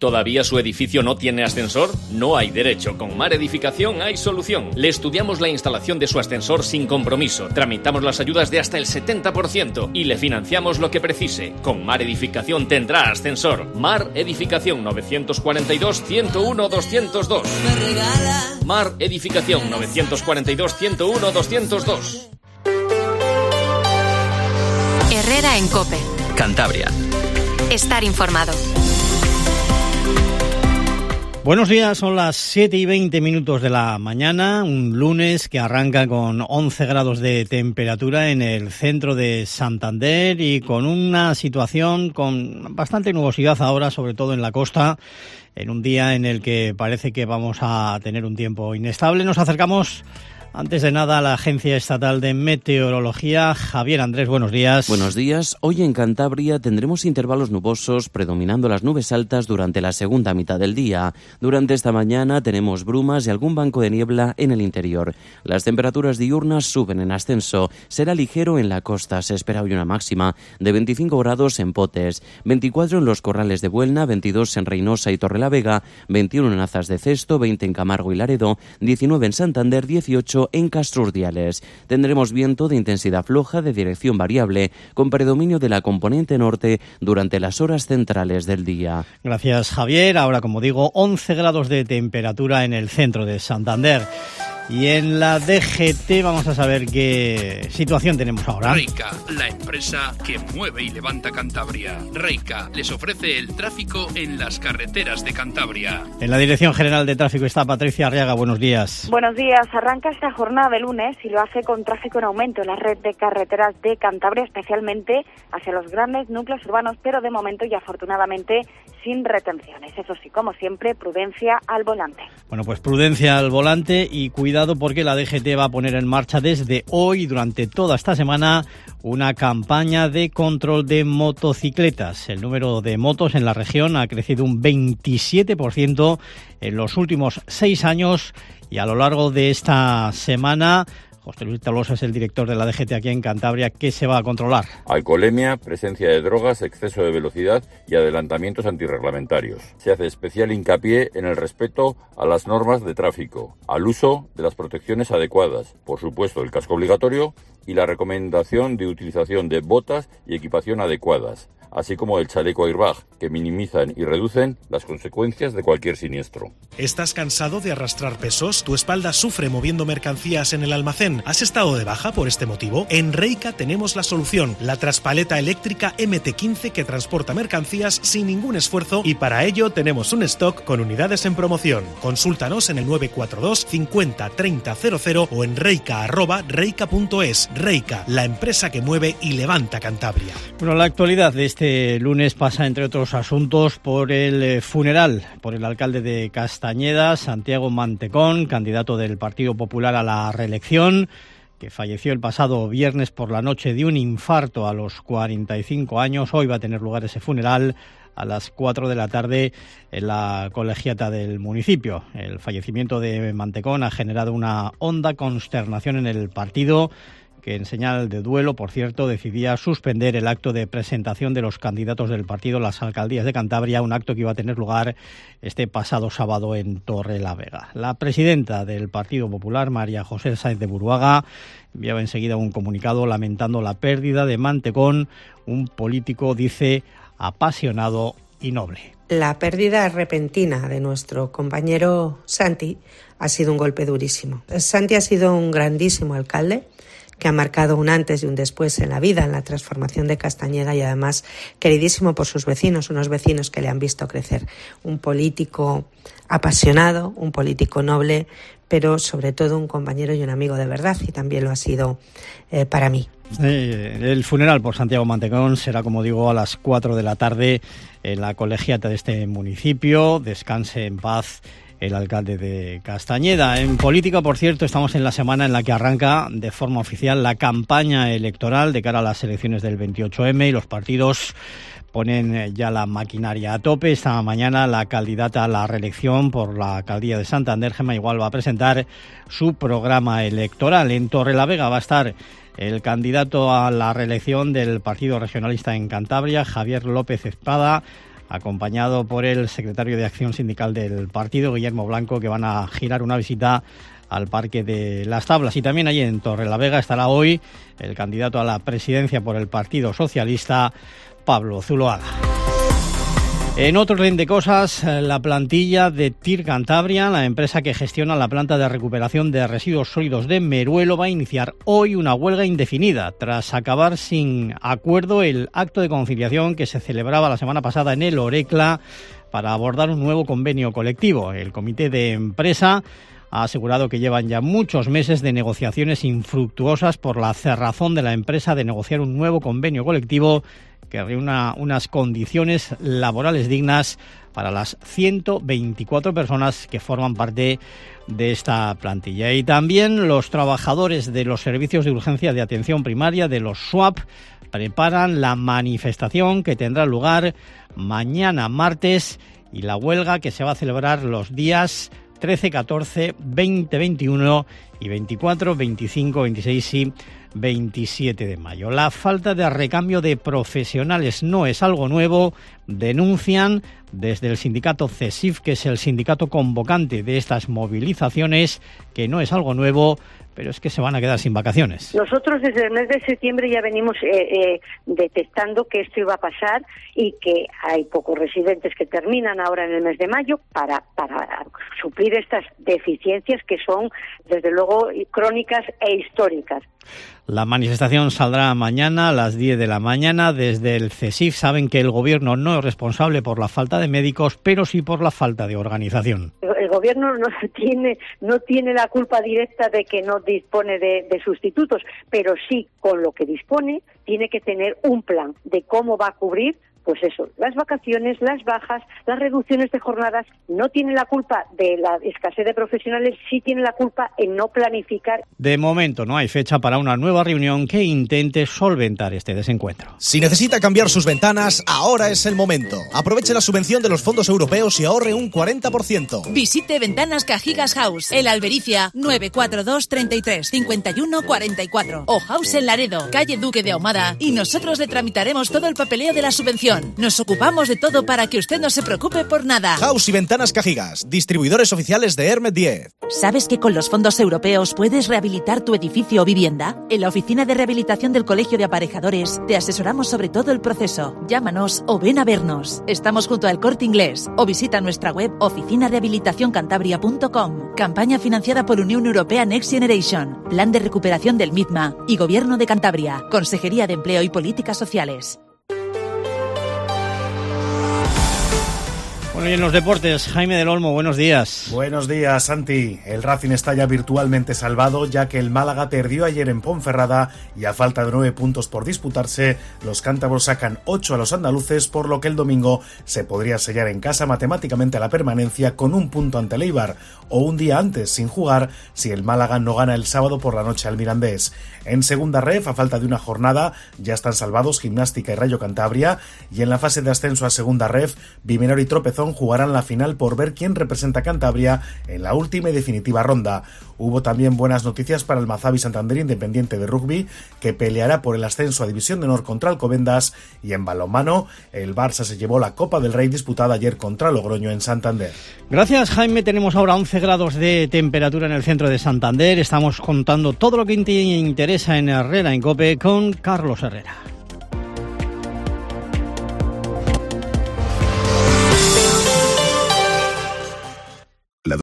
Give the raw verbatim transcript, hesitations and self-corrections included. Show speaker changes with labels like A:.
A: ¿Todavía su edificio no tiene ascensor? No hay derecho. Con Mar Edificación hay solución. Le estudiamos la instalación de su ascensor sin compromiso. Tramitamos las ayudas de hasta el setenta por ciento y le financiamos lo que precise. Con Mar Edificación tendrá ascensor. Mar Edificación nueve cuatro dos, uno cero uno, dos cero dos. Mar Edificación nueve cuatro dos, uno cero uno, dos cero dos.
B: Herrera en COPE.
C: Cantabria.
B: Estar informado.
D: Buenos días, son las siete y veinte minutos de la mañana, un lunes que arranca con once grados de temperatura en el centro de Santander y con una situación con bastante nubosidad ahora, sobre todo en la costa, en un día en el que parece que vamos a tener un tiempo inestable. Nos acercamos antes de nada a la Agencia Estatal de Meteorología. Javier Andrés, buenos días.
E: Buenos días. Hoy en Cantabria tendremos intervalos nubosos predominando las nubes altas durante la segunda mitad del día. Durante esta mañana tenemos brumas y algún banco de niebla en el interior. Las temperaturas diurnas suben en ascenso. Será ligero en la costa. Se espera hoy una máxima de veinticinco grados en Potes, veinticuatro en los Corrales de Buelna, veintidós en Reynosa y Torrelavega, veintiuno en Azas de Cesto, veinte en Camargo y Laredo, diecinueve en Santander, dieciocho en Castrurdiales. Tendremos viento de intensidad floja de dirección variable con predominio de la componente norte durante las horas centrales del día.
D: Gracias, Javier. Ahora, como digo, once grados de temperatura en el centro de Santander. Y en la D G T vamos a saber qué situación tenemos ahora.
F: Reica, la empresa que mueve y levanta Cantabria. Reica les ofrece el tráfico en las carreteras de Cantabria.
D: En la Dirección General de Tráfico está Patricia Arriaga. Buenos días.
G: Buenos días. Arranca esta jornada de lunes y lo hace con tráfico en aumento en la red de carreteras de Cantabria, especialmente hacia los grandes núcleos urbanos, pero de momento y afortunadamente sin retenciones. Eso sí, como siempre, prudencia al volante.
D: Bueno, pues prudencia al volante y cuidado porque la D G T va a poner en marcha desde hoy, durante toda esta semana, una campaña de control de motocicletas. El número de motos en la región ha crecido un veintisiete por ciento en los últimos seis años y a lo largo de esta semana, José Luis Tolosa es el director de la D G T aquí en Cantabria. ¿Qué se va a controlar?
H: Alcoholemia, presencia de drogas, exceso de velocidad y adelantamientos antirreglamentarios. Se hace especial hincapié en el respeto a las normas de tráfico, al uso de las protecciones adecuadas, por supuesto el casco obligatorio y la recomendación de utilización de botas y equipación adecuadas, así como el chaleco airbag, que minimizan y reducen las consecuencias de cualquier siniestro.
I: ¿Estás cansado de arrastrar pesos? ¿Tu espalda sufre moviendo mercancías en el almacén? ¿Has estado de baja por este motivo? En Reica tenemos la solución, la traspaleta eléctrica M T quince que transporta mercancías sin ningún esfuerzo y para ello tenemos un stock con unidades en promoción. Consúltanos en el nueve cuatro dos, cincuenta, treinta, cero cero o en reica arroba reica punto es. Reica, la empresa que mueve y levanta Cantabria.
D: Bueno, la actualidad de este lunes pasa, entre otros asuntos, por el funeral por el alcalde de Castañeda, Santiago Mantecón, candidato del Partido Popular a la reelección, que falleció el pasado viernes por la noche de un infarto a los cuarenta y cinco años. Hoy va a tener lugar ese funeral a las cuatro de la tarde en la colegiata del municipio. El fallecimiento de Mantecón ha generado una honda consternación en el partido, que en señal de duelo, por cierto, decidía suspender el acto de presentación de los candidatos del partido a las alcaldías de Cantabria, un acto que iba a tener lugar este pasado sábado en Torrelavega. La presidenta del Partido Popular, María José Sáenz de Buruaga, enviaba enseguida un comunicado lamentando la pérdida de Mantecón, un político, dice, apasionado y noble.
J: La pérdida repentina de nuestro compañero Santi ha sido un golpe durísimo. Santi ha sido un grandísimo alcalde, que ha marcado un antes y un después en la vida, en la transformación de Castañeda y además queridísimo por sus vecinos, unos vecinos que le han visto crecer. Un político apasionado, un político noble, pero sobre todo un compañero y un amigo de verdad, y también lo ha sido eh, para mí.
D: Eh, el funeral por Santiago Mantecón será, como digo, a las cuatro de la tarde en la colegiata de este municipio. Descanse en paz el alcalde de Castañeda. En política, por cierto, estamos en la semana en la que arranca de forma oficial la campaña electoral de cara a las elecciones del veintiocho eme y los partidos ponen ya la maquinaria a tope. Esta mañana la candidata a la reelección por la alcaldía de Santander, Gemma Igual, va a presentar su programa electoral. En Torrelavega va a estar el candidato a la reelección del Partido Regionalista en Cantabria, Javier López Espada. acompañado por el secretario de Acción Sindical del partido, Guillermo Blanco, que van a girar una visita al Parque de las Tablas. Y también allí en Torrelavega estará hoy el candidato a la presidencia por el Partido Socialista, Pablo Zuloaga. En otro orden de cosas, la plantilla de T I R Cantabria, la empresa que gestiona la planta de recuperación de residuos sólidos de Meruelo, va a iniciar hoy una huelga indefinida tras acabar sin acuerdo el acto de conciliación que se celebraba la semana pasada en el Orecla para abordar un nuevo convenio colectivo. El comité de empresa ha asegurado que llevan ya muchos meses de negociaciones infructuosas por la cerrazón de la empresa de negociar un nuevo convenio colectivo que reúna unas condiciones laborales dignas para las ciento veinticuatro personas que forman parte de esta plantilla. Y también los trabajadores de los servicios de urgencia de atención primaria, de los S W A P, preparan la manifestación que tendrá lugar mañana martes y la huelga que se va a celebrar los días trece, catorce, veinte, veintiuno y veinticuatro, veinticinco, veintiséis y veintisiete de mayo. La falta de recambio de profesionales no es algo nuevo, denuncian desde el sindicato CESIF, que es el sindicato convocante de estas movilizaciones, que no es algo nuevo, pero es que se van a quedar sin vacaciones.
C: Nosotros desde el mes de septiembre ya venimos eh, eh, detectando que esto iba a pasar y que hay pocos residentes que terminan ahora en el mes de mayo para, para suplir estas deficiencias que son, desde luego, crónicas e históricas.
D: La manifestación saldrá mañana a las diez de la mañana. Desde el CESIF saben que el gobierno no es responsable por la falta de médicos, pero sí por la falta de organización.
C: El gobierno no tiene, no tiene la culpa directa de que no dispone de, de sustitutos, pero sí, con lo que dispone, tiene que tener un plan de cómo va a cubrir, pues eso, las vacaciones, las bajas, las reducciones de jornadas. No tiene la culpa de la escasez de profesionales, sí tiene la culpa en no planificar.
D: De momento no hay fecha para una nueva reunión que intente solventar este desencuentro.
K: Si necesita cambiar sus ventanas, ahora es el momento. Aproveche la subvención de los fondos europeos y ahorre un cuarenta por ciento.
L: Visite Ventanas Cajigas House, el Albericia, nueve cuatro dos, treinta y tres, cincuenta y uno, cuarenta y cuatro. O House en Laredo, calle Duque de Ahumada, y nosotros le tramitaremos todo el papeleo de la subvención. Nos ocupamos de todo para que usted no se preocupe por nada.
K: House y Ventanas Cajigas, distribuidores oficiales de Hermet diez.
L: ¿Sabes que con los fondos europeos puedes rehabilitar tu edificio o vivienda? En la Oficina de Rehabilitación del Colegio de Aparejadores te asesoramos sobre todo el proceso. Llámanos o ven a vernos. Estamos junto al Corte Inglés o visita nuestra web oficina rehabilitación cantabria punto com. Campaña financiada por Unión Europea Next Generation, Plan de Recuperación del MITMA y Gobierno de Cantabria, Consejería de Empleo y Políticas Sociales.
D: Bueno, y en los deportes, Jaime del Olmo, buenos días.
M: Buenos días, Santi. El Racing está ya virtualmente salvado, ya que el Málaga perdió ayer en Ponferrada y a falta de nueve puntos por disputarse, los cántabros sacan ocho a los andaluces, por lo que el domingo se podría sellar en casa matemáticamente la permanencia con un punto ante el Eibar, o un día antes sin jugar si el Málaga no gana el sábado por la noche al Mirandés. En segunda ref, a falta de una jornada, ya están salvados Gimnástica y Rayo Cantabria, y en la fase de ascenso a segunda ref, Bimenor y Tropezón jugarán la final por ver quién representa a Cantabria en la última y definitiva ronda. Hubo también buenas noticias para el Mazabi Santander Independiente de Rugby, que peleará por el ascenso a División de Honor contra Alcobendas, y en balonmano, el Barça se llevó la Copa del Rey disputada ayer contra Logroño en Santander.
D: Gracias, Jaime. Tenemos ahora once grados de temperatura en el centro de Santander. Estamos contando todo lo que te interesa en Herrera en COPE con Carlos Herrera.